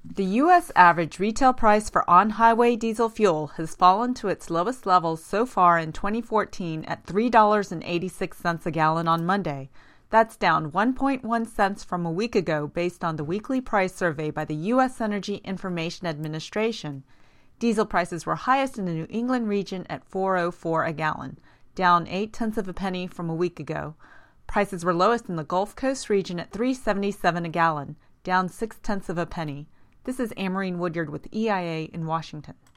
The U.S. average retail price for on-highway diesel fuel has fallen to its lowest levels so far in 2014 at $3.86 a gallon on Monday. That's down 1.1 cents from a week ago based on the weekly price survey by the U.S. Energy Information Administration. Diesel prices were highest in the New England region at $4.04 a gallon, down 0.8 of a penny from a week ago. Prices were lowest in the Gulf Coast region at $3.77 a gallon, down 0.6 of a penny. This is Amarine Woodyard with EIA in Washington.